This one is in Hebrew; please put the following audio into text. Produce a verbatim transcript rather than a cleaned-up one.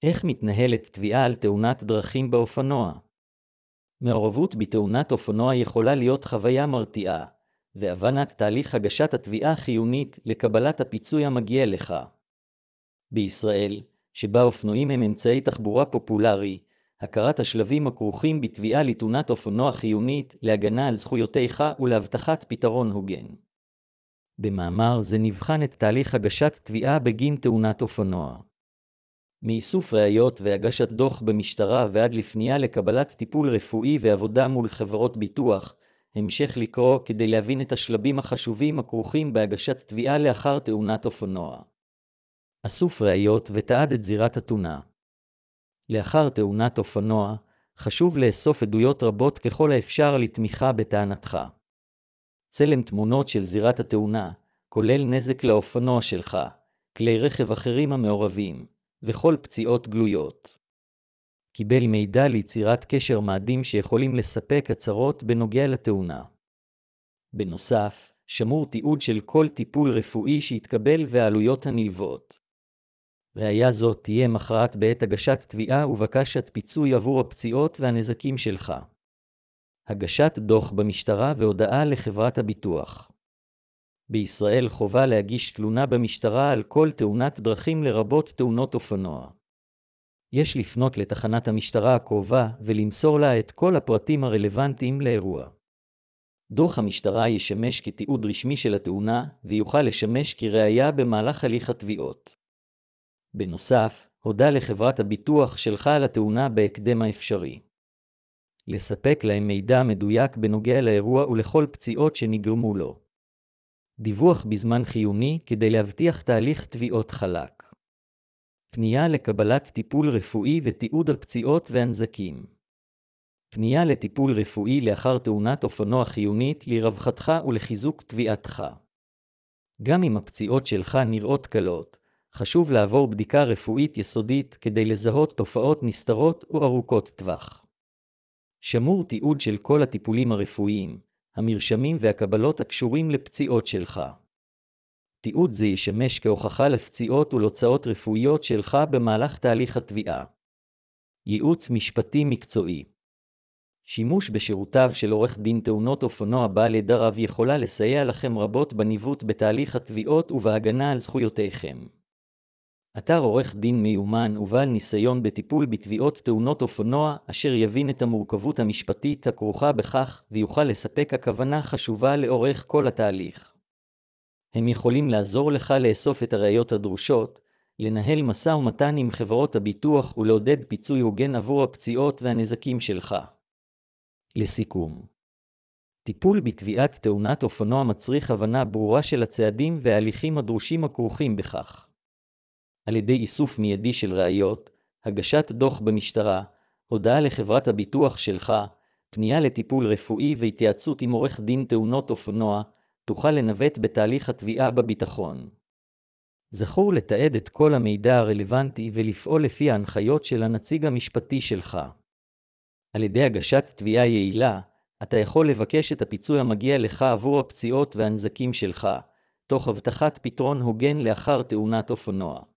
איך מתנהלת תביעה על תאונת דרכים באופנוע? מעורבות בתאונת אופנוע יכולה להיות חוויה מרתיעה, והבנת תהליך הגשת התביעה חיונית לקבלת הפיצוי המגיע לך. בישראל, שבה אופנועים הם אמצעי תחבורה פופולרי, הכרת השלבים הכרוכים בתביעה לתאונת אופנוע חיונית להגנה על זכויותיך ולהבטחת פתרון הוגן. במאמר זה נבחן את תהליך הגשת תביעה בגין תאונת אופנוע. מאיסוף ראיות והגשת דוח במשטרה ועד לפנייה לקבלת טיפול רפואי ועבודה מול חברות ביטוח, המשך לקרוא כדי להבין את השלבים החשובים הכרוכים בהגשת תביעה לאחר תאונת אופנוע. אסוף ראיות ותעד את זירת התאונה. לאחר תאונת אופנוע, חשוב לאסוף עדויות רבות ככל האפשר לתמיכה בטענתך. צלם תמונות של זירת התאונה, כולל נזק לאופנוע שלך, כלי רכב אחרים המעורבים, וכל פציעות גלויות. קיבל מידע ליצירת קשר מאדים שיכולים לספק הצהרות בנוגע לתאונה. בנוסף, שמור תיעוד של כל טיפול רפואי שהתקבל והעלויות הנלוות. ראיה זו תהיה מכרעת בעת הגשת תביעה ובקשת פיצוי עבור הפציעות והנזקים שלך. הגשת דוח במשטרה והודעה לחברת הביטוח. בישראל חובה להגיש תלונה במשטרה על כל תאונת דרכים לרבות תאונות אופנוע. יש לפנות לתחנת המשטרה הקרובה ולמסור לה את כל הפרטים הרלוונטיים לאירוע. דוח המשטרה ישמש כתיעוד רשמי של התאונה ויוכל לשמש כראיה במהלך הליך התביעות. בנוסף, הודע לחברת הביטוח שלך על התאונה בהקדם האפשרי. לספק להם מידע מדויק בנוגע לאירוע ולכל פציעות שנגרמו לו. דיווח בזמן חיוני כדי להבטיח תהליך תביעות חלק. פנייה לקבלת טיפול רפואי ותיעוד הפציעות והנזקים. פנייה לטיפול רפואי לאחר תאונת אופנוע חיונית לרווחתך ולחיזוק תביעתך. גם אם הפציעות שלך נראות קלות, חשוב לעבור בדיקה רפואית יסודית כדי לזהות תופעות נסתרות או ארוכות טווח. שמור תיעוד של כל הטיפולים הרפואיים, המרשמים והקבלות הקשורים לפציעות שלך. תיעוד זה ישמש כהוכחה לפציעות ולהוצאות רפואיות שלך במהלך תהליך התביעה. ייעוץ משפטי מקצועי. שימוש בשירותיו של עורך דין תאונות אופנוע בעל ידע רב יכולה לסייע לכם רבות בניווט בתהליך התביעות ובהגנה על זכויותיכם. אתר עורך דין מיומן ובעל ניסיון בטיפול בתביעות תאונות אופנוע אשר יבין את המורכבות המשפטית הכרוכה בכך ויוכל לספק הכוונה חשובה לאורך כל התהליך. הם יכולים לעזור לך לאסוף את הראיות הדרושות, לנהל משא ומתן עם חברות הביטוח ולעודד פיצוי הוגן עבור הפציעות והנזקים שלך. לסיכום, טיפול בתביעת תאונת אופנוע מצריך הבנה ברורה של הצעדים וההליכים הדרושים הכרוכים בכך. על ידי איסוף מיידי של ראיות, הגשת דוח במשטרה, הודעה לחברת הביטוח שלך, פנייה לטיפול רפואי והתייעצות עם עורך דין תאונות אופנוע, תוכל לנווט בתהליך התביעה בביטחון. זכור לתעד את כל המידע הרלוונטי ולפעול לפי ההנחיות של הנציג המשפטי שלך. על ידי הגשת תביעה יעילה, אתה יכול לבקש את הפיצוי המגיע לך עבור הפציעות והנזקים שלך, תוך הבטחת פתרון הוגן לאחר תאונת אופנוע.